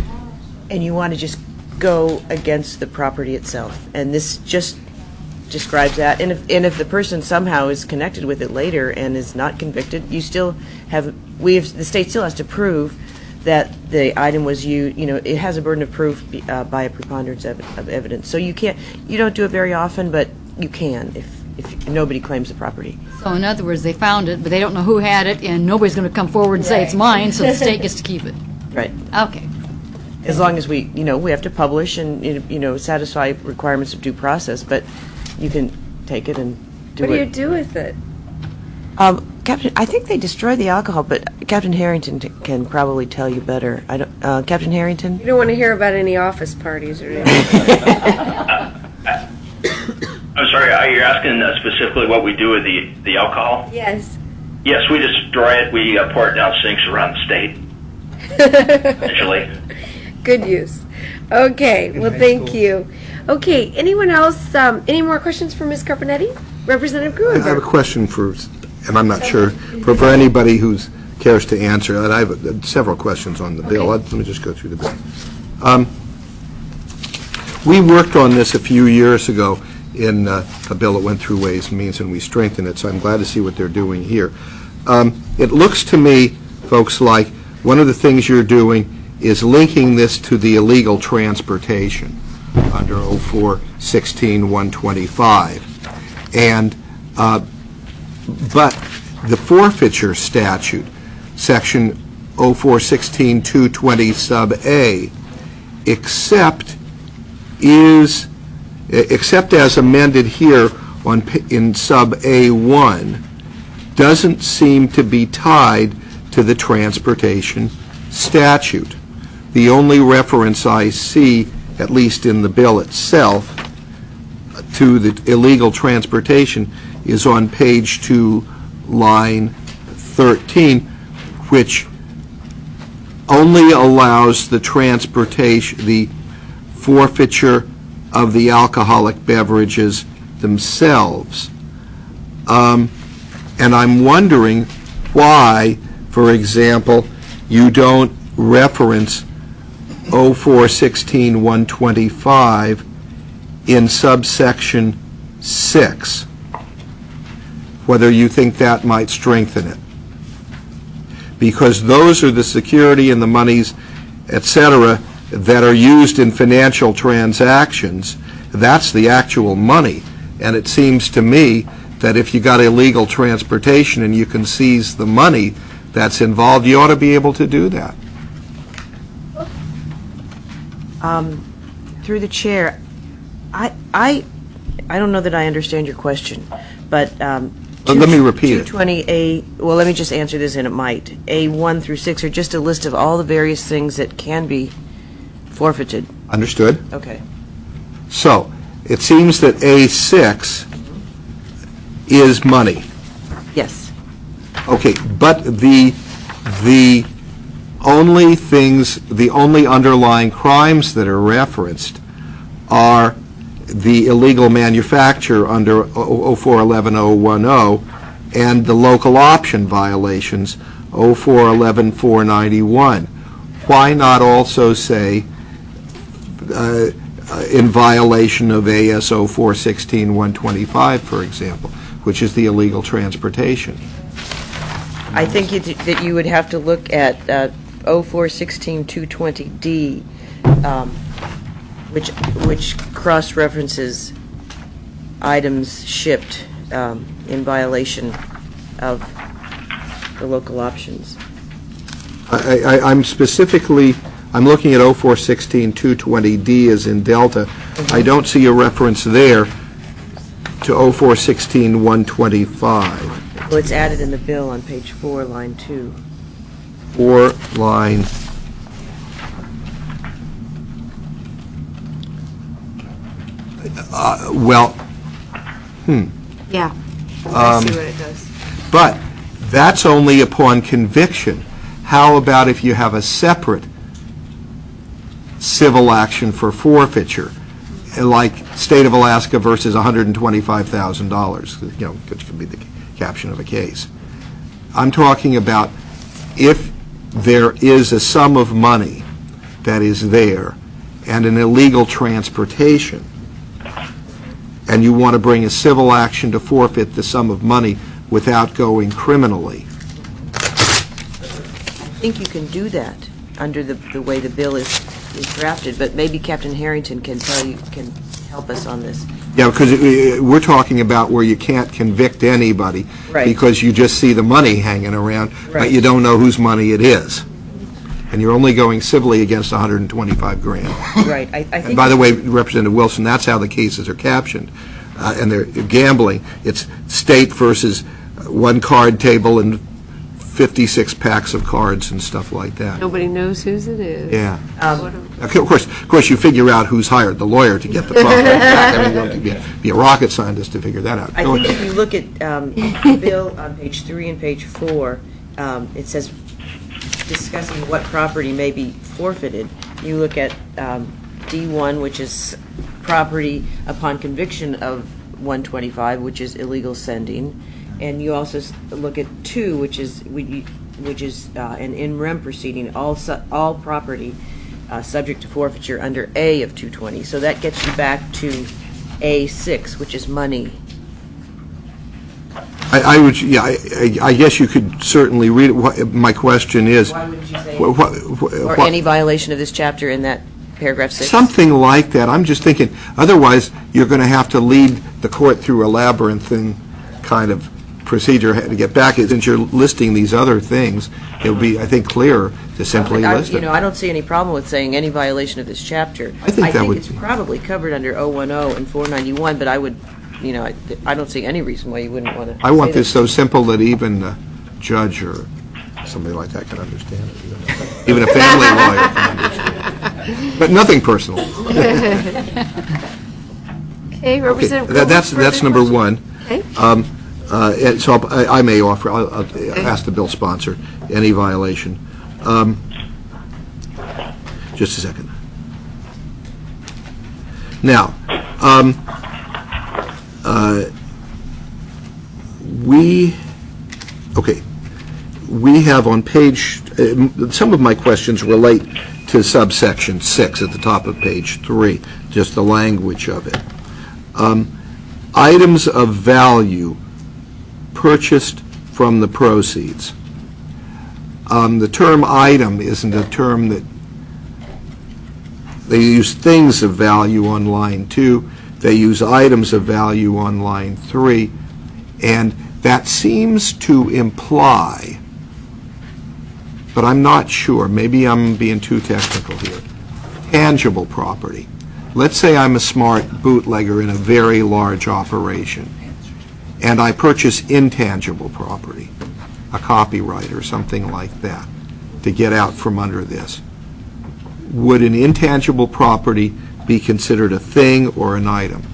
and you want to just go against the property itself. And this just describes that. And if and if the person somehow is connected with it later and is not convicted, you still have we have the state still has to prove that the item was used. You know, it has a burden of proof uh, by a preponderance of, of evidence. So you can't you don't do it very often, but you can if if nobody claims the property. So in other words, they found it, but they don't know who had it, and nobody's going to come forward and say it's mine, so the state gets to keep it. Right. Okay. As long as we, you know, we have to publish and, you know, satisfy requirements of due process, but you can take it and do what do it. you do with it? Um, Captain, I think they destroy the alcohol, but Captain Harrington t- can probably tell you better. I don't, uh, Captain Harrington? You don't want to hear about any office parties or anything. I'm sorry, are you asking uh, specifically what we do with the, the alcohol? Yes. Yes, we destroy it. We uh, pour it down sinks around the state, essentially. Good use. Okay, well, thank you. Okay, anyone else, um, any more questions for Miz Carpenetti? Representative I have a Gruenberg. question for, and I'm not sure, for, for anybody who cares to answer, and I have uh, several questions on the bill. Okay. Let me just go through the bill. Um, we worked on this a few years ago in uh, a bill that went through Ways and Means, and we strengthened it, so I'm glad to see what they're doing here. Um, it looks to me, folks, like one of the things you're doing is linking this to the illegal transportation under oh four sixteen one twenty-five. And, uh, but the forfeiture statute, section oh four sixteen two twenty sub A, except is, except as amended here on p- in sub A one, doesn't seem to be tied to the transportation statute. The only reference I see, at least in the bill itself, to the illegal transportation is on page two, line thirteen, which only allows the transportation, the forfeiture of the alcoholic beverages themselves. Um, and I'm wondering why, for example, you don't reference oh four sixteen one twenty-five in subsection six, whether you think that might strengthen it. Because those are the security and the monies, et cetera, that are used in financial transactions. That's the actual money. And it seems to me that if you got illegal transportation and you can seize the money that's involved, you ought to be able to do that. Um, through the chair, I, I, I don't know that I understand your question, but um, Uh, let me repeat it. two twenty A, well, let me just answer this, and it might. A one through six are just a list of all the various things that can be forfeited. Understood? Okay. So, it seems that A six is money. Yes. Okay, but the, the only things, the only underlying crimes that are referenced are the illegal manufacture under oh four eleven oh ten and the local option violations, oh four eleven four ninety-one. Why not also say uh, in violation of A S oh four sixteen one twenty-five, for example, which is the illegal transportation? I think it, that you would have to look at uh, oh four sixteen two twenty D, um, which which cross-references items shipped um, in violation of the local options. I, I, I'm specifically, I'm looking at oh four sixteen two twenty D as in Delta. Mm-hmm. I don't see a reference there to oh four sixteen one twenty-five. Well, it's added in the bill on page four, line two. Or line Uh, well, hmm. Yeah, I Um, see what it does. But that's only upon conviction. How about if you have a separate civil action for forfeiture, like State of Alaska versus one hundred twenty-five thousand dollars, you know, which could be the caption of a case. I'm talking about if there is a sum of money that is there and an illegal transportation, and you want to bring a civil action to forfeit the sum of money without going criminally. I think you can do that under the, the way the bill is, is drafted, but maybe Captain Harrington can tell you, can help us on this. Yeah, because we're talking about where you can't convict anybody Right. because you just see the money hanging around, but Right. you don't know whose money it is. And you're only going civilly against one hundred twenty-five grand. Right. I, I think. And by the way, Representative Wilson, that's how the cases are captioned. Uh, and they're gambling. It's state versus one card table and fifty-six packs of cards and stuff like that. Nobody knows whose it is. Yeah. Um, Of course, of course, you figure out who's hired the lawyer to get the property back. I mean, you don't have to be a, be a rocket scientist to figure that out. I Go think ahead. if you look at um, the bill on page three and page four, um, it says discussing what property may be forfeited. You look at um, D one, which is property upon conviction of one twenty-five, which is illegal sending, and you also s- look at two, which is which is uh, an in rem proceeding, all su- all property uh, subject to forfeiture under A of two twenty. So that gets you back to A six, which is money. I, I would, yeah, I, I- I guess you could certainly read it. What- My question is... Why wouldn't you say, wha- wha- wha- or what- any violation of this chapter in that paragraph six? Something like that. I'm just thinking, otherwise, you're going to have to lead the court through a labyrinthine kind of procedure to get back. Since you're listing these other things, it'll be, I think, clearer to simply I- list You it. know, I don't see any problem with saying any violation of this chapter. I think that would it's be- probably covered under oh one oh and four ninety-one, but I would, you know, I, I don't see any reason why you wouldn't want to I want this so simple that even a judge or somebody like that can understand it. Even a family lawyer can understand it. But nothing personal. Okay, Representative That- That's, Wilbur, that's further number one. questions? Okay. Um, uh, and So I'll- I I may offer, I'll I'll ask the bill sponsor, any violation. Um, Just a second. Now, um, uh, we, okay, we have on page, uh, some of my questions relate to subsection six at the top of page three, just the language of it. Um, Items of value purchased from the proceeds. Um, The term item isn't a term that, they use things of value on line two, they use items of value on line three, and that seems to imply, but I'm not sure, maybe I'm being too technical here, tangible property. Let's say I'm a smart bootlegger in a very large operation, and I purchase intangible property, a copyright or something like that, to get out from under this. Would an intangible property be considered a thing or an item?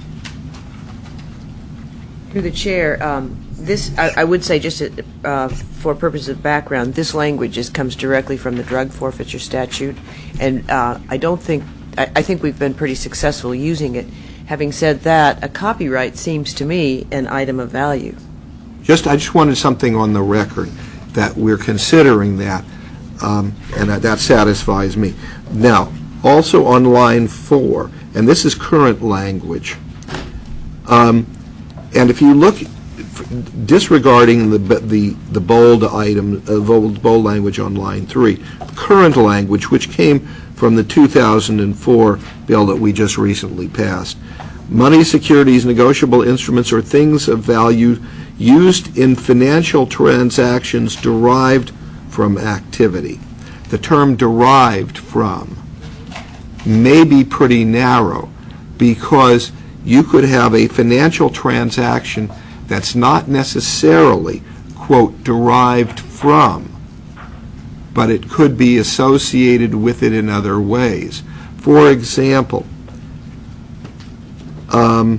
Through the chair, um, this, I I would say, just uh, for purposes of background, this language just comes directly from the drug forfeiture statute, and uh, I don't think, I I think we've been pretty successful using it. Having said that, a copyright seems to me an item of value. Just, I just wanted something on the record that we're considering that, um, and that that satisfies me. Now, also on line four, and this is current language, um, and if you look, disregarding the the the bold item, uh, bold, bold language on line three, current language, which came from the two thousand four bill that we just recently passed. Money, securities, negotiable instruments, or things of value used in financial transactions derived from activity. The term derived from may be pretty narrow, because you could have a financial transaction that's not necessarily, quote, derived from, but it could be associated with it in other ways. For example, um,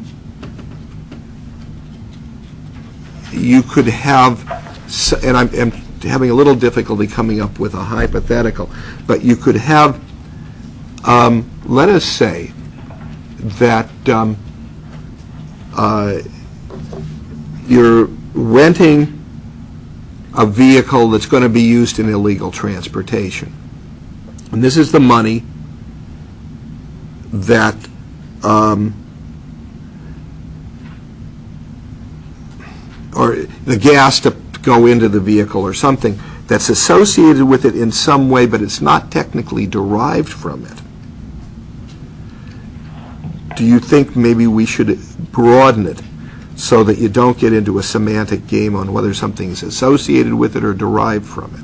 you could have, and I'm, I'm having a little difficulty coming up with a hypothetical, but you could have, um, let us say that um, uh, you're renting a vehicle that's going to be used in illegal transportation. And this is the money that um, or the gas to go into the vehicle or something that's associated with it in some way, but it's not technically derived from it. Do you think maybe we should broaden it so that you don't get into a semantic game on whether something is associated with it or derived from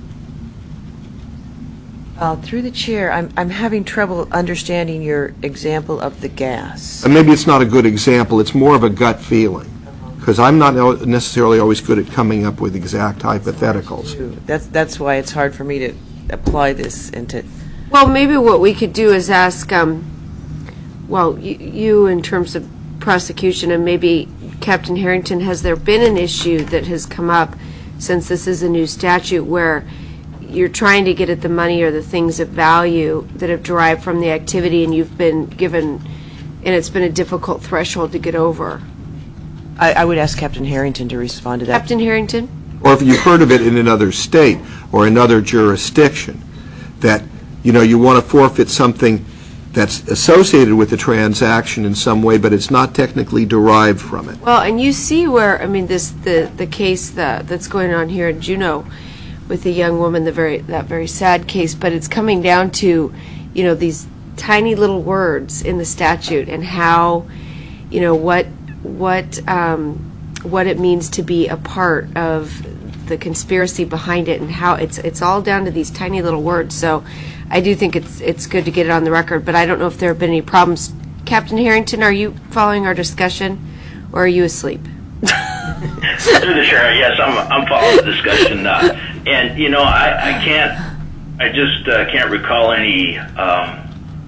it? Uh, Through the chair, I'm I'm having trouble understanding your example of the gas. And maybe it's not a good example, it's more of a gut feeling, because I'm not necessarily always good at coming up with exact hypotheticals. That's that's why it's hard for me to apply this and to. Well, maybe what we could do is ask, um, well, you, you in terms of prosecution, and maybe Captain Harrington, has there been an issue that has come up since this is a new statute where you're trying to get at the money or the things of value that have derived from the activity, and you've been given, and it's been a difficult threshold to get over? I, I would ask Captain Harrington to respond to that. Captain Harrington? Or if you've heard of it in another state or another jurisdiction, that, you know, you want to forfeit something that's associated with the transaction in some way, but it's not technically derived from it. Well, and you see where, I mean, this the, the case that, that's going on here in Juneau with the young woman, the very that very sad case, but it's coming down to, you know, these tiny little words in the statute and how, you know, what what um, what it means to be a part of the conspiracy behind it, and how it's it's all down to these tiny little words. So I do think it's it's good to get it on the record, but I don't know if there have been any problems. Captain Harrington, are you following our discussion, or are you asleep? Through the chair, yes, I'm I'm following the discussion, uh, and you know I, I can't I just uh, can't recall any um,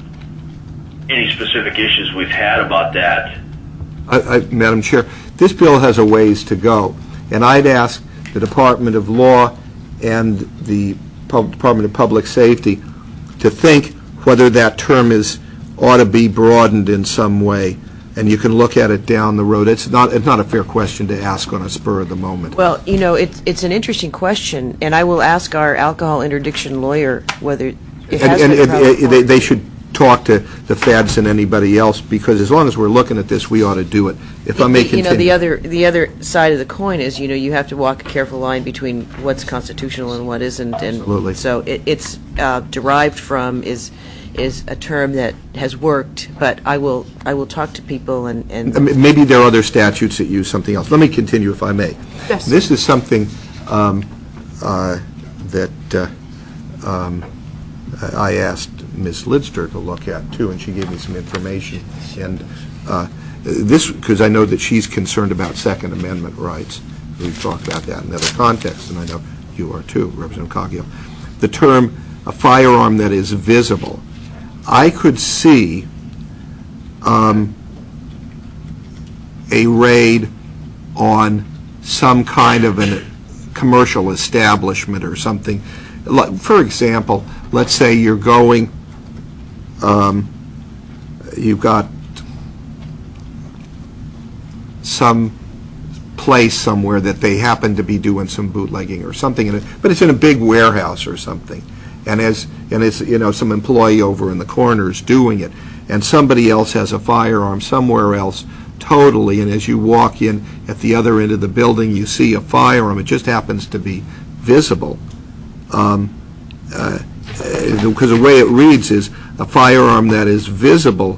any specific issues we've had about that. I, I, Madam Chair, this bill has a ways to go, and I'd ask the Department of Law and the Pub- Department of Public Safety to think whether that term is ought to be broadened in some way, and you can look at it down the road. It's not it's not a fair question to ask on a spur of the moment. Well, you know, it's it's an interesting question, and I will ask our alcohol interdiction lawyer whether it has and, been and, and they, they should talk to the feds and anybody else, because as long as we're looking at this, we ought to do it. If I may continue. You know, the other the other side of the coin is, you know, you have to walk a careful line between what's constitutional and what isn't, and Absolutely. so it, it's uh, derived from is is a term that has worked. But I will I will talk to people and, and I mean, maybe there are other statutes that use something else. Let me continue, if I may. Yes. This is something um, uh, that uh, um, I asked Miz Lidster to look at, too, and she gave me some information. And uh, this, because I know that she's concerned about Second Amendment rights. We've talked about that in other contexts, and I know you are, too, Representative Coghill. The term, a firearm that is visible. I could see um, a raid on some kind of a commercial establishment or something. Like, for example, let's say you're going, um, you've got some place somewhere that they happen to be doing some bootlegging or something, in it, but it's in a big warehouse or something, and as and it's you know some employee over in the corner is doing it, and somebody else has a firearm somewhere else totally, and as you walk in at the other end of the building, you see a firearm. It just happens to be visible. Um, uh, because the way it reads is a firearm that is visible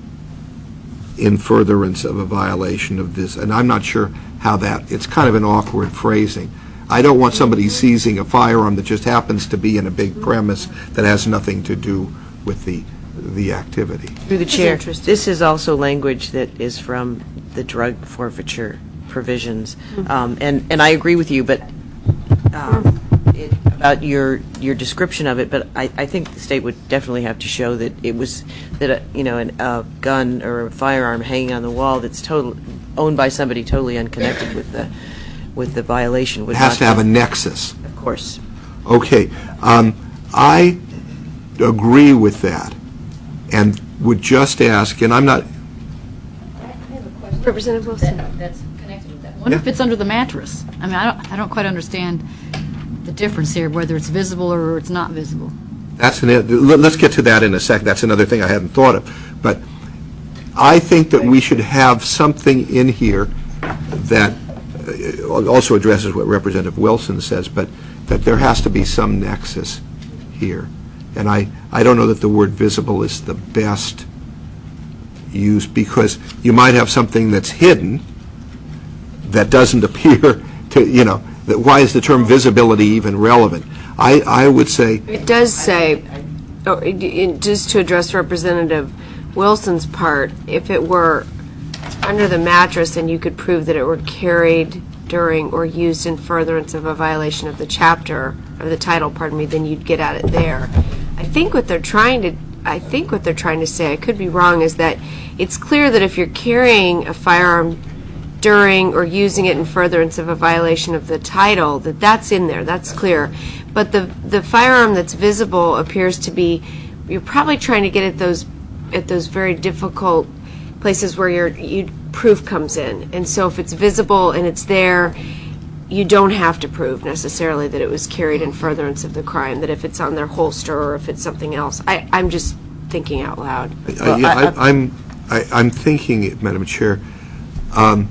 in furtherance of a violation of this, and I'm not sure how that, it's kind of an awkward phrasing. I don't want somebody seizing a firearm that just happens to be in a big premise that has nothing to do with the the activity. Through the chair, this is also language that is from the drug forfeiture provisions, mm-hmm. um, and and I agree with you, but um, it, about your your description of it. But I, I think the state would definitely have to show that it was that a, you know an, a gun or a firearm hanging on the wall that's total owned by somebody totally unconnected with the with the violation. Would it has not to have be, a nexus. Of course. Okay, um, I agree with that. And would just ask, and I'm not... Representative Wilson. That, that's connected with that. I wonder Yeah. if it's under the mattress. I mean, I don't, I don't quite understand the difference here, whether it's visible or it's not visible. That's an, let's get to that in a second. That's another thing I hadn't thought of. But I think that we should have something in here that uh, also addresses what Representative Wilson says, but that there has to be some nexus here. And I, I don't know that the word visible is the best use, because you might have something that's hidden that doesn't appear to, you know, that why is the term visibility even relevant? I, I would say... It does say, oh, it, it, just to address Representative Wilson's part, if it were under the mattress and you could prove that it were carried during or used in furtherance of a violation of the chapter, of the title, pardon me, then you'd get at it there. I think what they're trying to, I think what they're trying to say, I could be wrong, is that it's clear that if you're carrying a firearm during or using it in furtherance of a violation of the title, that that's in there, that's clear. But the the firearm that's visible appears to be, you're probably trying to get at those at those very difficult places where your you, proof comes in. And so if it's visible and it's there, you don't have to prove necessarily that it was carried in furtherance of the crime, that if it's on their holster or if it's something else. I, I'm just thinking out loud. Uh, yeah, I, I'm, I, I'm thinking, Madam Chair, um,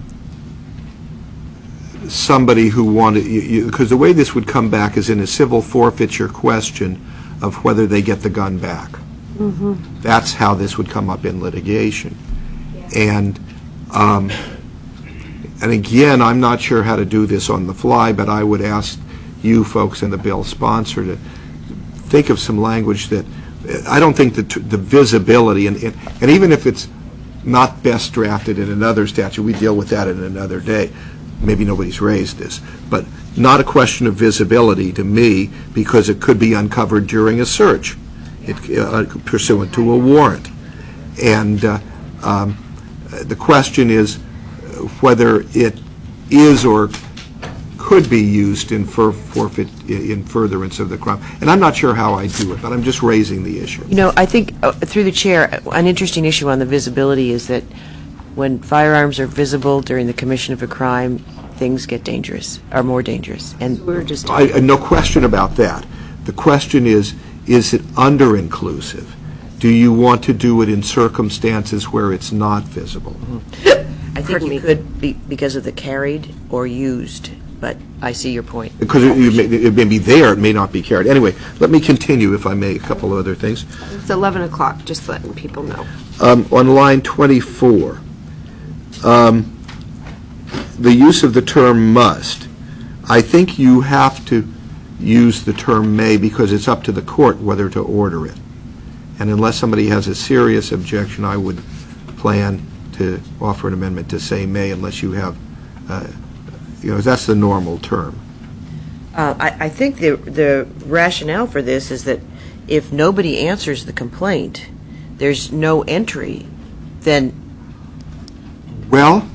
somebody who wanted, because the way this would come back is in a civil forfeiture question of whether they get the gun back. Mm-hmm. That's how this would come up in litigation. And um, and again, I'm not sure how to do this on the fly, but I would ask you folks and the bill sponsor to think of some language that, I don't think that the visibility, and, and, and even if it's not best drafted in another statute, we deal with that in another day. Maybe nobody's raised this, but not a question of visibility to me, because it could be uncovered during a search, it, uh, pursuant to a warrant. And uh, um, the question is whether it is or could be used in for forfeit in furtherance of the crime. And I'm not sure how I do it, but I'm just raising the issue. You know, I think uh, through the chair, an interesting issue on the visibility is that when firearms are visible during the commission of a crime, things get dangerous, are more dangerous. And we're just I, uh, no question about that. The question is, is it under-inclusive? Do you want to do it in circumstances where it's not visible? Mm-hmm. I think you could be because of the carried or used, but I see your point. Because it, it, may, it may be there, it may not be carried. Anyway, let me continue, if I may, a couple of other things. It's eleven o'clock, just letting people know. Um, on line twenty-four, um, the use of the term must, I think you have to use the term may because it's up to the court whether to order it. And unless somebody has a serious objection, I would plan to offer an amendment to say may, unless you have, uh, you know, that's the normal term. Uh, I, I think the the rationale for this is that if nobody answers the complaint, there's no entry, then... Well,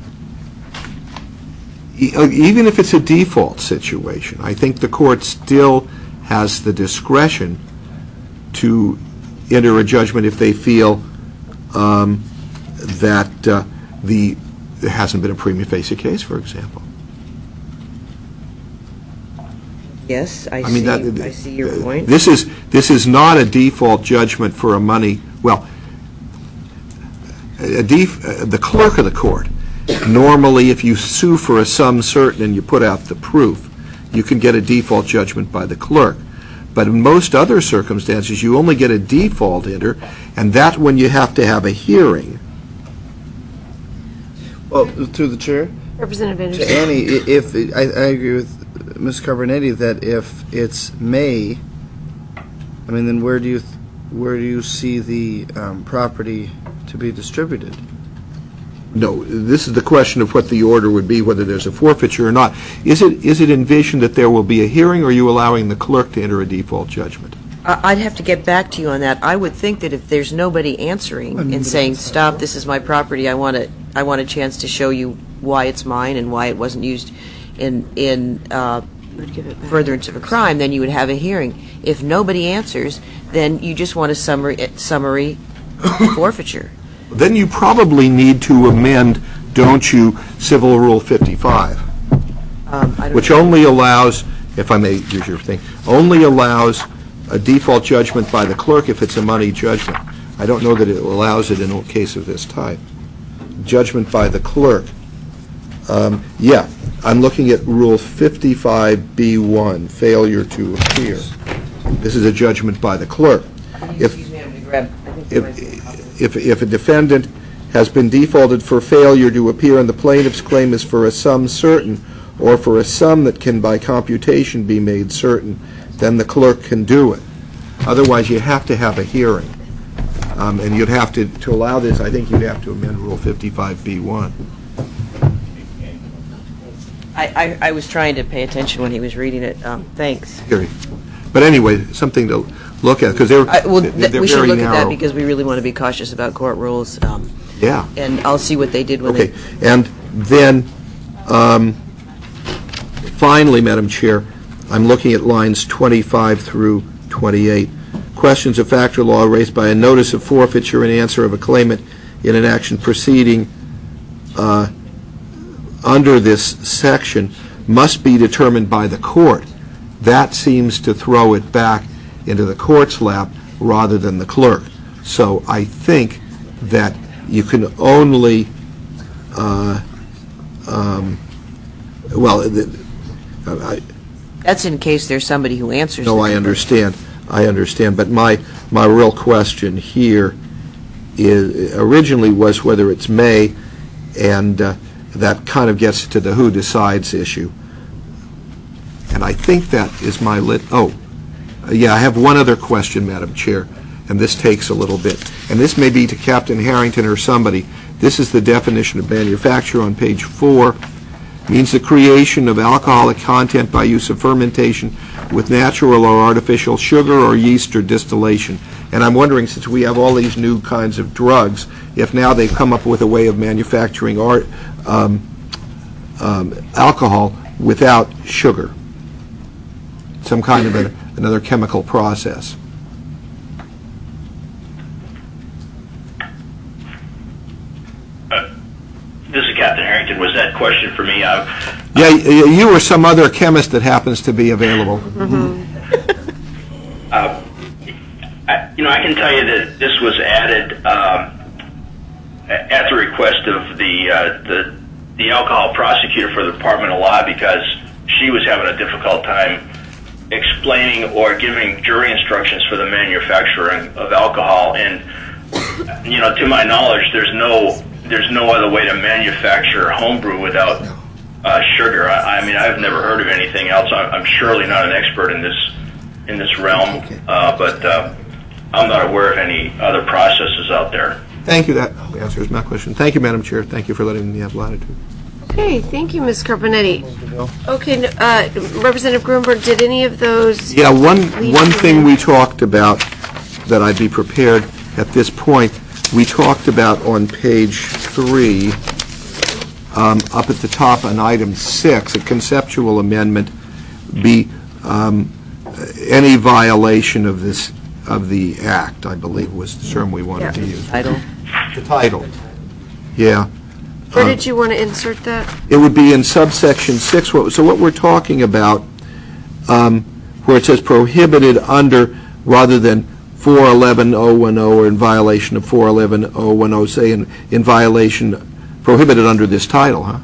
e- even if it's a default situation, I think the court still has the discretion to enter a judgment if they feel um, that uh, the there hasn't been a prima facie case, for example. Yes, I, I see. mean, that, I see your point. This is this is not a default judgment for a money. Well, a def, uh, the clerk of the court. Normally, if you sue for a sum certain and you put out the proof, you can get a default judgment by the clerk. But in most other circumstances, you only get a default enter, and that when you have to have a hearing. Well, through the chair, Representative Anderson. to Annie, i- if I, I agree with Miz Carbonetti that if it's may, I mean, then where do you th- where do you see the um, property to be distributed? No, this is the question of what the order would be, whether there's a forfeiture or not. Is it is it envisioned that there will be a hearing, or are you allowing the clerk to enter a default judgment? I- I'd have to get back to you on that. I would think that if there's nobody answering and saying, stop, this is my property, I want to, I want a chance to show you why it's mine and why it wasn't used in, in uh, furtherance of a crime, then you would have a hearing. If nobody answers, then you just want a summary, summary forfeiture. Then you probably need to amend, don't you, Civil Rule fifty-five, Um, I don't which know. only allows, if I may use your thing, only allows a default judgment by the clerk if it's a money judgment. I don't know that it allows it in a case of this type. Judgment by the clerk. Um, yeah, I'm looking at Rule fifty-five B one, failure to appear. This is a judgment by the clerk. If, Excuse me, I'm going to grab, I think there might be a copy. if, if a defendant has been defaulted for failure to appear and the plaintiff's claim is for a sum certain or for a sum that can by computation be made certain, then the clerk can do it. Otherwise, you have to have a hearing. Um, and you'd have to, to allow this, I think you'd have to amend Rule fifty-five B one. I, I, I was trying to pay attention when he was reading it. Um, thanks. Hearing. But anyway, something to look at, because they're, I, well, they're th- very we should look narrow. at that because we really want to be cautious about court rules. Um, Yeah. and I'll see what they did when Okay, they... and then, um, finally, Madam Chair, I'm looking at lines twenty-five through twenty-eight. Questions of fact or law raised by a notice of forfeiture in answer of a claimant in an action proceeding uh, under this section must be determined by the court. That seems to throw it back into the court's lap rather than the clerk. So I think that you can only, uh, um, well, the, I, That's in case there's somebody who answers. no, the I number. understand. I understand. But my, my real question here is, originally was whether it's May, and uh, that kind of gets to the who decides issue. And I think that is my lit, oh, uh, yeah, I have one other question, Madam Chair, and this takes a little bit. And this may be to Captain Harrington or somebody. This is the definition of manufacture on page four. Means the creation of alcoholic content by use of fermentation with natural or artificial sugar or yeast or distillation. And I'm wondering, since we have all these new kinds of drugs, if now they've come up with a way of manufacturing art, um, um, alcohol without sugar, some kind of a, another chemical process. This is Captain Harrington. Was that question for me? I, Yeah, y- you or some other chemist that happens to be available. uh, I, you know, I can tell you that this was added um, a- at the request of the, uh, the the alcohol prosecutor for the Department of Law, because she was having a difficult time explaining or giving jury instructions for the manufacturing of alcohol. And you know, to my knowledge, there's no there's no other way to manufacture homebrew without uh, sugar. I, I mean, I've never heard of anything else. I'm, I'm surely not an expert in this in this realm, uh, but uh, I'm not aware of any other processes out there. Thank you. That answers my question. Thank you, Madam Chair. Thank you for letting me have latitude. Okay, thank you, Miz Carbonetti. Okay, uh, Representative Gruenberg, did any of those? Yeah, one, lead one to thing the- we talked about that I'd be prepared at this point, we talked about on page three, um, up at the top on item six, a conceptual amendment, be um, any violation of this, of the act, I believe was the term we wanted to use. Title. The title. Yeah. Where Uh, did you want to insert that? It would be in subsection six. What- So what we're talking about, um, where it says prohibited under, rather than four eleven oh ten or in violation of four eleven oh ten, say in, in violation, prohibited under this title, huh?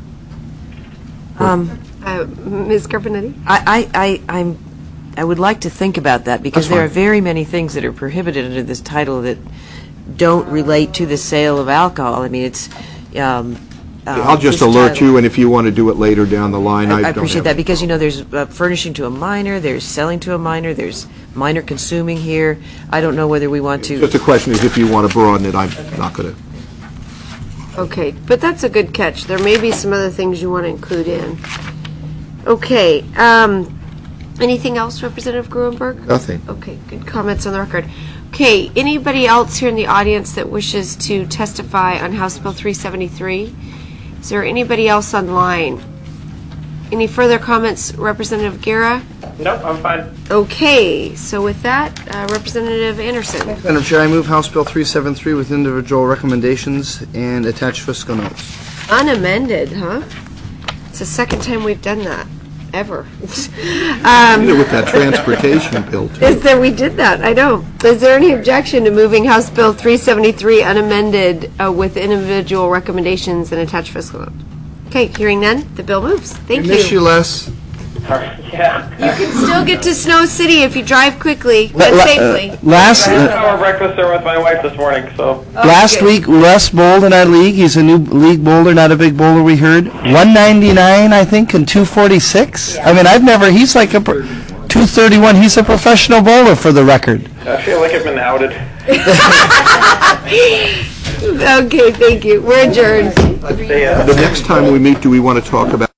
Um, Uh, Miz Carbonetti? I, I, I, I'm, I would like to think about that, because That's there are fine. very many things that are prohibited under this title that don't relate to the sale of alcohol. I mean, it's, um... uh, I'll just this alert title- you, and if you want to do it later down the line, I I don't appreciate have- that, because, you know, there's uh, furnishing to a minor, there's selling to a minor, there's minor consuming here. I don't know whether we want to... Just the question is if you want to broaden it, I'm not going to. Okay, but that's a good catch. There may be some other things you want to include in. Okay, um, anything else, Representative Gruenberg? Nothing. Okay, good comments on the record. Okay, anybody else here in the audience that wishes to testify on House Bill three seventy-three? Is there anybody else online? Any further comments, Representative Guerra? Nope, I'm fine. Okay, so with that, uh, Representative Anderson. Madam Chair, I move House Bill three seventy-three with individual recommendations and attached fiscal notes. Unamended, huh? It's the second time we've done that, ever. We um, did it with that transportation bill, too. Is there, we did that, I know. Is there any objection to moving House Bill three seventy-three unamended uh, with individual recommendations and attached fiscal note? Okay, hearing none, the bill moves. Thank I you. miss you, Les. Yeah. You can still get to Snow City if you drive quickly La- and la- safely. uh, last I had uh, our breakfast there with my wife this morning, so. last good. week, Les bowled in our league. He's a new league bowler, not a big bowler. We heard one ninety-nine, I think, and two forty-six. I mean, I've never. He's like a pro- two thirty-one. He's a professional bowler, for the record. I feel like I've been outed. Okay, thank you. We're adjourned. See ya. The next time we meet, do we want to talk about